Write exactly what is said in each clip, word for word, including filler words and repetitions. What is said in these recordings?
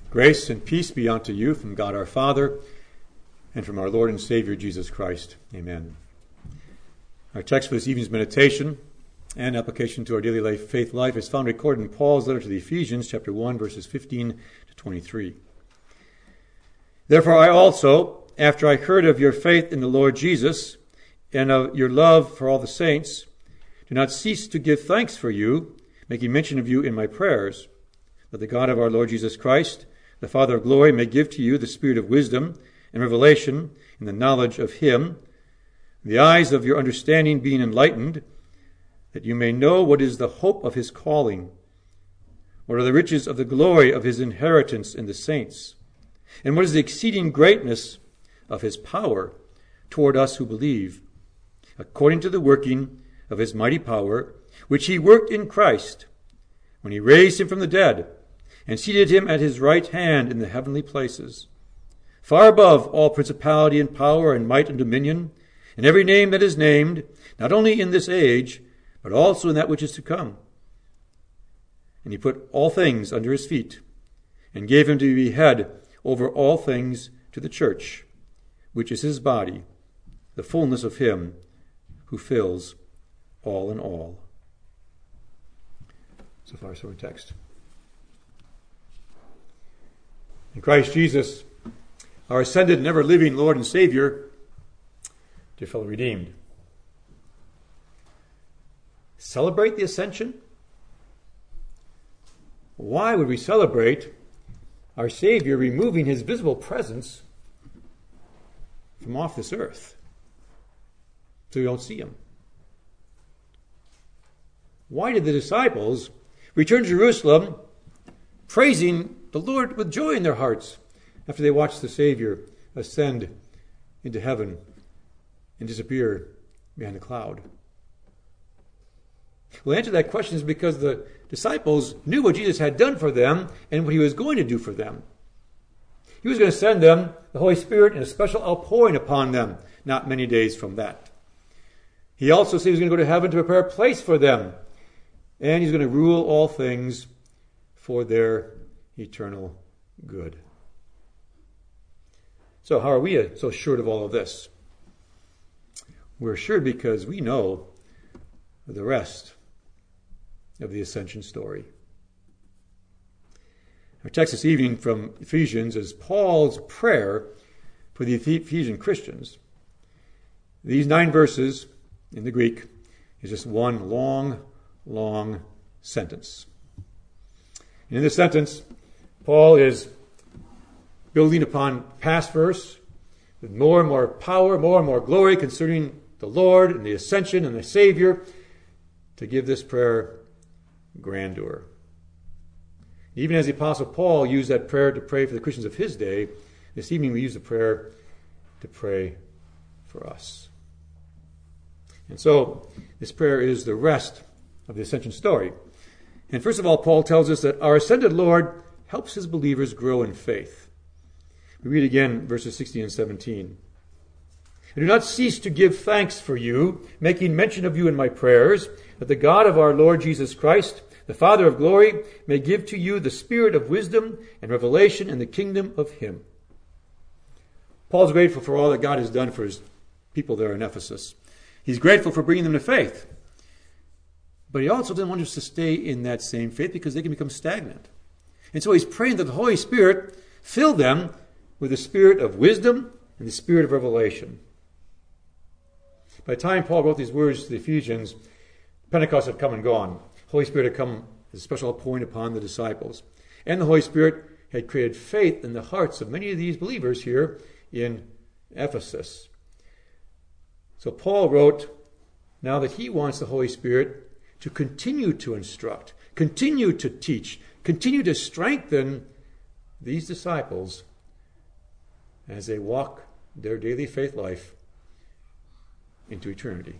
Grace and peace be unto you from God our Father and from our Lord and Savior Jesus Christ. Amen. Our text for this evening's meditation and application to our daily life, faith life is found recorded in Paul's letter to the Ephesians, chapter one, verses fifteen to twenty-three. Therefore I also, after I heard of your faith in the Lord Jesus and of your love for all the saints, do not cease to give thanks for you, making mention of you in my prayers, that the God of our Lord Jesus Christ, the Father of glory, may give to you the spirit of wisdom and revelation in the knowledge of him, the eyes of your understanding being enlightened, that you may know what is the hope of his calling, what are the riches of the glory of his inheritance in the saints, and what is the exceeding greatness of his power toward us who believe, according to the working of his mighty power, which he worked in Christ, when he raised him from the dead, and seated him at his right hand in the heavenly places, far above all principality and power and might and dominion, and every name that is named, not only in this age, but also in that which is to come. And he put all things under his feet, and gave him to be head over all things to the church, which is his body, the fullness of him who fills all in all. So far, so in text. In Christ Jesus, our ascended and ever-living Lord and Savior, dear fellow redeemed, celebrate the ascension? Why would we celebrate our Savior removing his visible presence from off this earth so we don't see him? Why did the disciples return to Jerusalem praising the Lord with joy in their hearts after they watched the Savior ascend into heaven and disappear behind the cloud? Well, the answer to that question is because the disciples knew what Jesus had done for them and what he was going to do for them. He was going to send them the Holy Spirit and a special outpouring upon them not many days from that. He also said he was going to go to heaven to prepare a place for them, and he's going to rule all things for their eternal good. So how are we so assured of all of this? We're assured because we know the rest of the ascension story. Our text this evening from Ephesians is Paul's prayer for the Ephesian Christians. These nine verses in the Greek is just one long, long sentence. And in this sentence, Paul is building upon past verse with more and more power, more and more glory concerning the Lord and the ascension and the Savior to give this prayer grandeur. Even as the Apostle Paul used that prayer to pray for the Christians of his day, this evening we use the prayer to pray for us. And so this prayer is the rest of the ascension story. And first of all, Paul tells us that our ascended Lord helps his believers grow in faith. We read again verses sixteen and seventeen. I do not cease to give thanks for you, making mention of you in my prayers, that the God of our Lord Jesus Christ, the Father of glory, may give to you the spirit of wisdom and revelation in the kingdom of him. Paul's grateful for all that God has done for his people there in Ephesus. He's grateful for bringing them to faith. But he also doesn't want us to stay in that same faith because they can become stagnant. And so he's praying that the Holy Spirit fill them with the spirit of wisdom and the spirit of revelation. By the time Paul wrote these words to the Ephesians, Pentecost had come and gone. The Holy Spirit had come as a special point upon the disciples. And the Holy Spirit had created faith in the hearts of many of these believers here in Ephesus. So Paul wrote now that he wants the Holy Spirit to continue to instruct, continue to teach, continue to strengthen these disciples as they walk their daily faith life into eternity.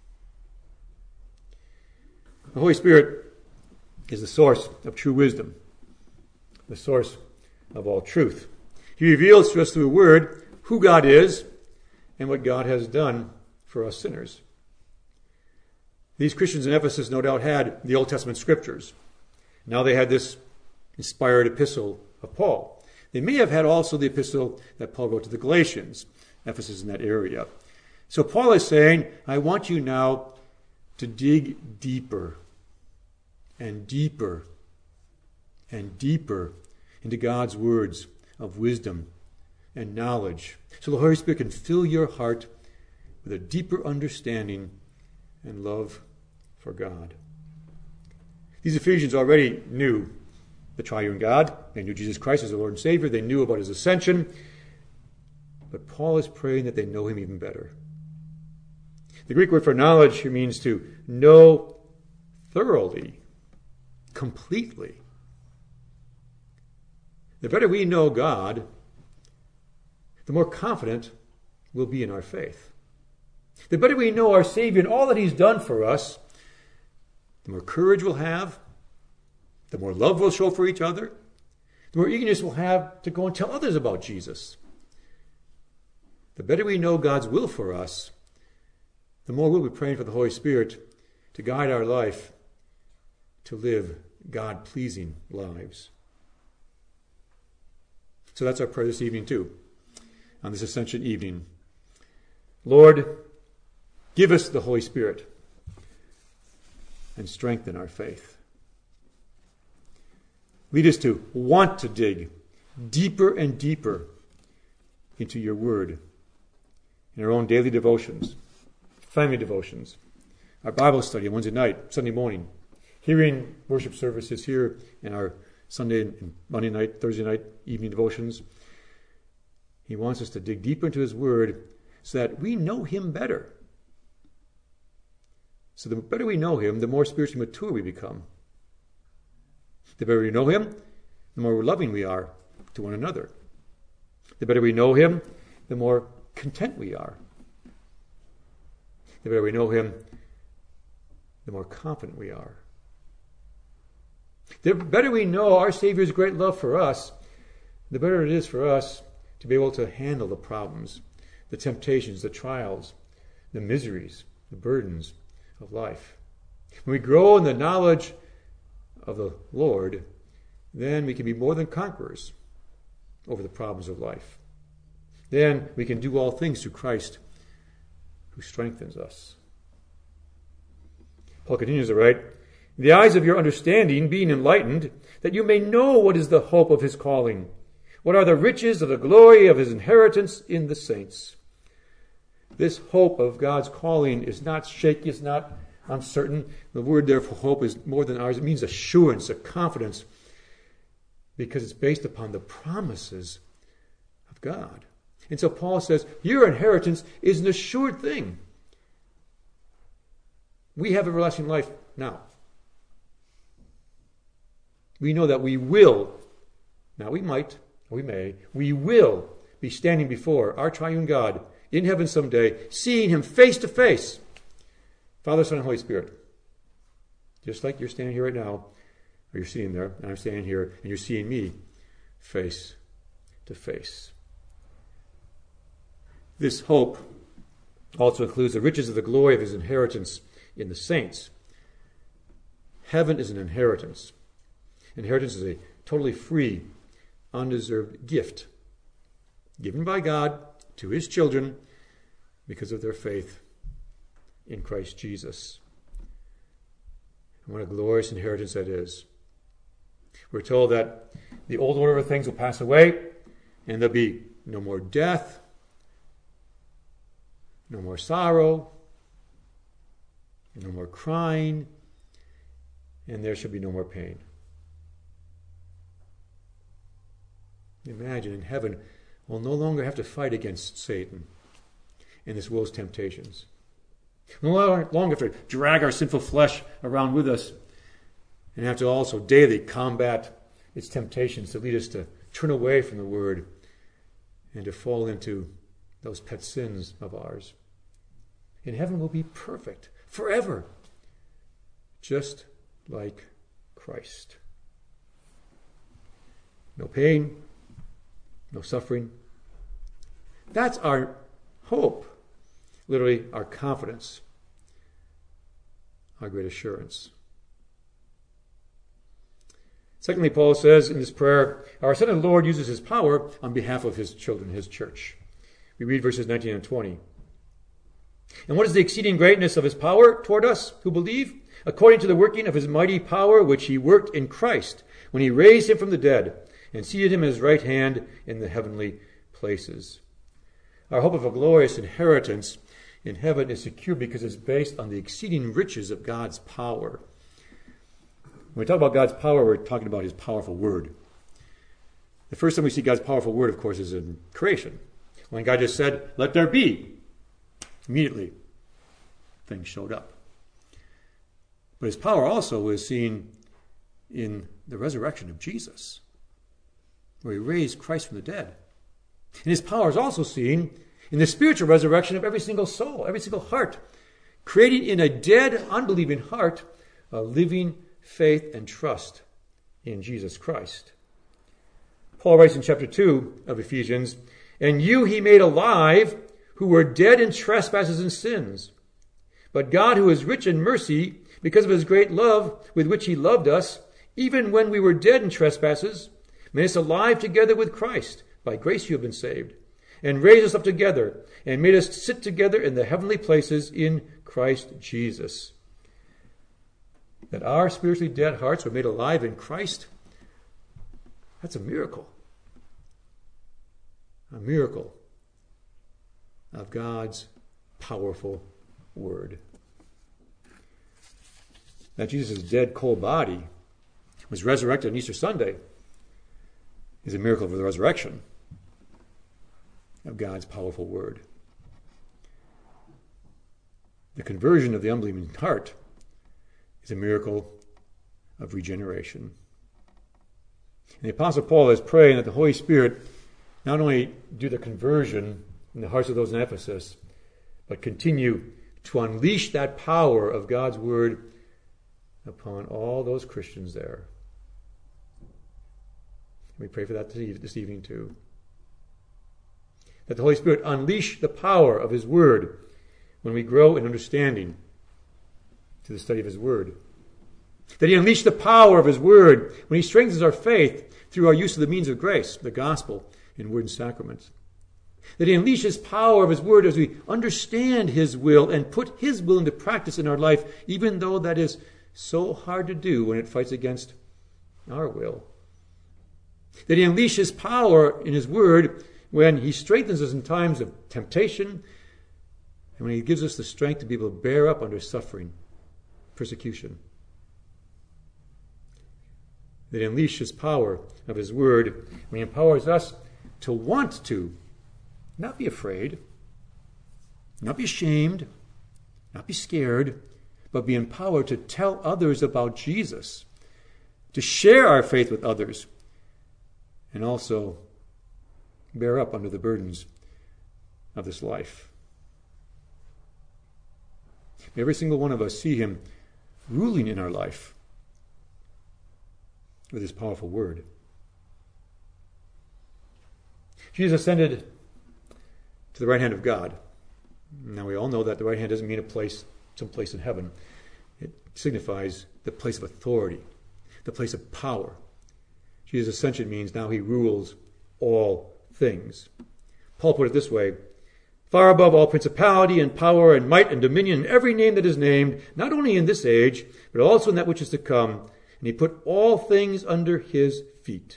The Holy Spirit is the source of true wisdom, the source of all truth. He reveals to us through the Word who God is and what God has done for us sinners. These Christians in Ephesus no doubt had the Old Testament scriptures. Now they had this inspired epistle of Paul. They may have had also the epistle that Paul wrote to the Galatians, Ephesus in that area. So Paul is saying, I want you now to dig deeper and deeper and deeper into God's words of wisdom and knowledge, so the Holy Spirit can fill your heart with a deeper understanding and love for God. These Ephesians already knew the triune God. They knew Jesus Christ as their Lord and Savior. They knew about his ascension. But Paul is praying that they know him even better. The Greek word for knowledge here means to know thoroughly, completely. The better we know God, the more confident we'll be in our faith. The better we know our Savior and all that he's done for us, the more courage we'll have, the more love we'll show for each other, the more eagerness we'll have to go and tell others about Jesus. The better we know God's will for us, the more we'll be praying for the Holy Spirit to guide our life to live God-pleasing lives. So that's our prayer this evening too, on this Ascension evening. Lord, give us the Holy Spirit and strengthen our faith. Lead us to want to dig deeper and deeper into your word in our own daily devotions, family devotions, our Bible study on Wednesday night, Sunday morning, hearing worship services here in our Sunday and Monday night, Thursday night evening devotions. He wants us to dig deeper into his word so that we know him better. So the better we know him, the more spiritually mature we become. The better we know him, the more loving we are to one another. The better we know him, the more content we are. The better we know him, the more confident we are. The better we know our Savior's great love for us, the better it is for us to be able to handle the problems, the temptations, the trials, the miseries, the burdens of life. When we grow in the knowledge of the Lord, then we can be more than conquerors over the problems of life. Then we can do all things through Christ who strengthens us. Paul continues to write, the eyes of your understanding being enlightened, that you may know what is the hope of his calling, what are the riches of the glory of his inheritance in the saints. This hope of God's calling is not shaky, it's not uncertain. The word there for hope is more than ours. It means assurance, a confidence, because it's based upon the promises of God. And so Paul says, your inheritance is an assured thing. We have everlasting life now. We know that we will, now we might, we may, we will be standing before our triune God in heaven someday, seeing him face to face. Father, Son, and Holy Spirit. Just like you're standing here right now, or you're sitting there, and I'm standing here, and you're seeing me face to face. This hope also includes the riches of the glory of his inheritance in the saints. Heaven is an inheritance. Inheritance is a totally free, undeserved gift given by God to his children because of their faith in Christ Jesus. And what a glorious inheritance that is. We're told that the old order of things will pass away, and there'll be no more death, no more sorrow, no more crying, and there shall be no more pain. Imagine in heaven, we'll no longer have to fight against Satan and this world's temptations. We'll no longer have to drag our sinful flesh around with us and have to also daily combat its temptations to lead us to turn away from the Word and to fall into those pet sins of ours. In heaven we'll be perfect forever, just like Christ. No pain, no suffering. That's our hope, literally our confidence, our great assurance. Secondly, Paul says in this prayer, our ascended Lord uses his power on behalf of his children, his church. We read verses nineteen and twenty. And what is the exceeding greatness of his power toward us who believe? According to the working of his mighty power, which he worked in Christ, when he raised him from the dead and seated him at his right hand in the heavenly places. Our hope of a glorious inheritance in heaven is secure because it's based on the exceeding riches of God's power. When we talk about God's power, we're talking about his powerful word. The first time we see God's powerful word, of course, is in creation. When God just said, "Let there be," immediately things showed up. But his power also is seen in the resurrection of Jesus, where he raised Christ from the dead. And his power is also seen in the spiritual resurrection of every single soul, every single heart, creating in a dead, unbelieving heart a living faith and trust in Jesus Christ. Paul writes in chapter two of Ephesians, "And you he made alive, who were dead in trespasses and sins. But God, who is rich in mercy, because of his great love with which he loved us, even when we were dead in trespasses, made us alive together with Christ. By grace you have been saved. And raised us up together, and made us sit together in the heavenly places in Christ Jesus." That our spiritually dead hearts were made alive in Christ, that's a miracle. A miracle of God's powerful word. That Jesus' dead, cold body was resurrected on Easter Sunday is a miracle of the resurrection of God's powerful word. The conversion of the unbelieving heart is a miracle of regeneration. And the Apostle Paul is praying that the Holy Spirit not only do the conversion in the hearts of those in Ephesus, but continue to unleash that power of God's word upon all those Christians there. We pray for that this evening too. That the Holy Spirit unleash the power of his word when we grow in understanding to the study of his word. That he unleash the power of his word when he strengthens our faith through our use of the means of grace, the gospel, in word and sacraments. That he unleashes power of his word as we understand his will and put his will into practice in our life, even though that is so hard to do when it fights against our will. That he unleashes power in his word when he strengthens us in times of temptation and when he gives us the strength to be able to bear up under suffering, persecution. That he unleashes power of his word when he empowers us to want to, not be afraid, not be ashamed, not be scared, but be empowered to tell others about Jesus, to share our faith with others, and also bear up under the burdens of this life. May every single one of us see him ruling in our life with his powerful word. Jesus ascended to the right hand of God. Now we all know that the right hand doesn't mean a place, some place in heaven. It signifies the place of authority, the place of power. Jesus' ascension means now he rules all things. Paul put it this way: far above all principality and power and might and dominion and every name that is named, not only in this age, but also in that which is to come. And he put all things under his feet.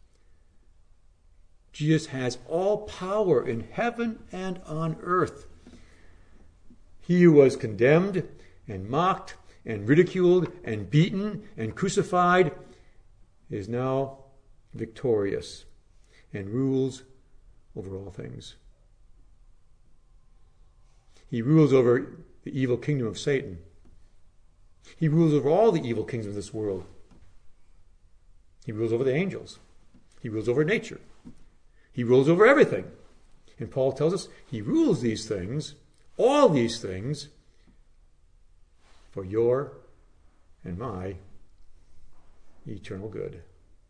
Jesus has all power in heaven and on earth. He who was condemned and mocked and ridiculed and beaten and crucified is now victorious and rules over all things. He rules over the evil kingdom of Satan. He rules over all the evil kingdoms of this world. He rules over the angels. He rules over nature. He rules over everything. And Paul tells us he rules these things, all these things, for your and my eternal good.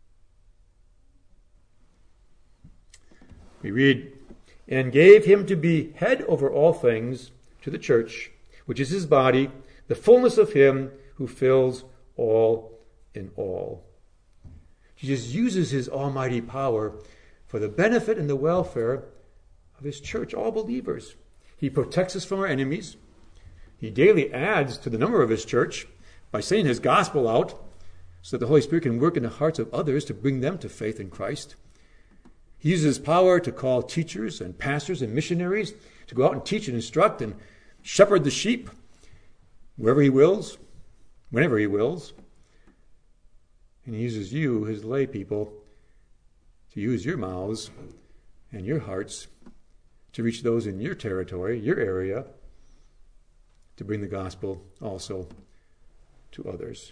We read, and gave him to be head over all things to the church, which is his body, the fullness of him who fills all in all. Jesus uses his almighty power for the benefit and the welfare of his church, all believers. He protects us from our enemies. He daily adds to the number of his church by sending his gospel out so that the Holy Spirit can work in the hearts of others to bring them to faith in Christ. He uses his power to call teachers and pastors and missionaries to go out and teach and instruct and shepherd the sheep wherever he wills, whenever he wills. And he uses you, his lay people, to use your mouths and your hearts to reach those in your territory, your area, to bring the gospel also to others.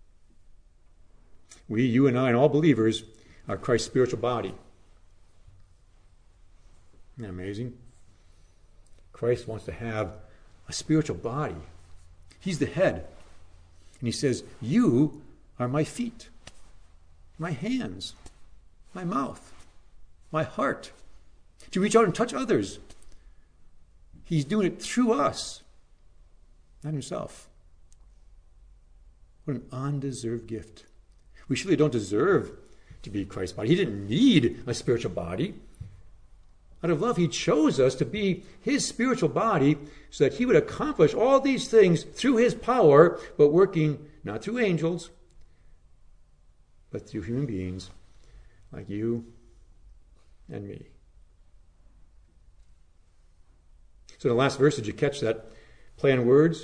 We, you and I, and all believers are Christ's spiritual body. Isn't that amazing? Christ wants to have a spiritual body. He's the head. And he says, you are my feet, my hands, my mouth, my heart, to reach out and touch others. He's doing it through us, not himself. What an undeserved gift. We surely don't deserve to be Christ's body. He didn't need a spiritual body. Out of love, he chose us to be his spiritual body so that he would accomplish all these things through his power, but working not through angels, but through human beings like you and me. So in the last verse, did you catch that play on words?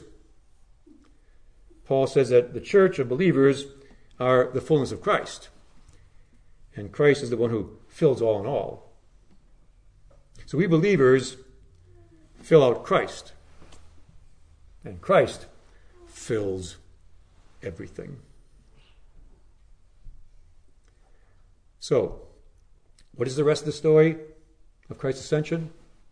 Paul says that the church of believers are the fullness of Christ. And Christ is the one who fills all in all. So we believers fill out Christ. And Christ fills everything. So, what is the rest of the story of Christ's ascension?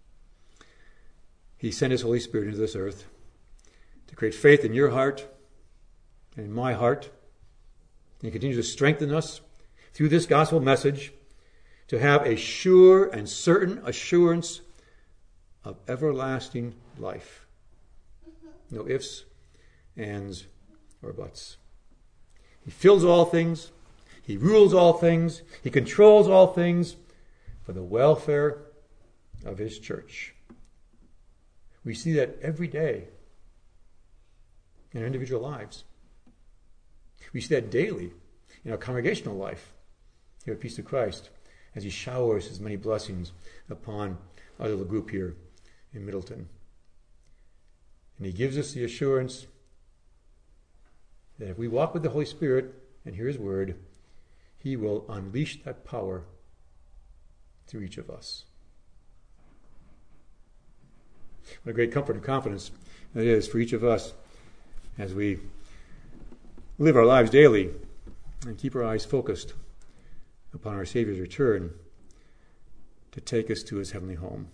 He sent his Holy Spirit into this earth to create faith in your heart and in my heart. And he continues to strengthen us through this gospel message to have a sure and certain assurance of everlasting life. No ifs, ands, or buts. He fills all things. He rules all things. He controls all things for the welfare of his church. We see that every day in our individual lives. We see that daily in our congregational life here at Peace of Christ as he showers his many blessings upon our little group here in Middleton. And he gives us the assurance that if we walk with the Holy Spirit and hear his word, he will unleash that power through each of us. What a great comfort and confidence it is for each of us as we live our lives daily and keep our eyes focused upon our Savior's return to take us to his heavenly home.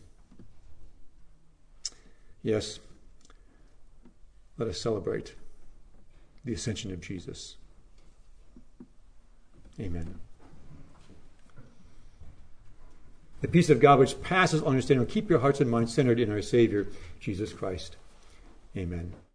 Yes, let us celebrate the ascension of Jesus. Amen. The peace of God which passes understanding will keep your hearts and minds centered in our Savior, Jesus Christ. Amen.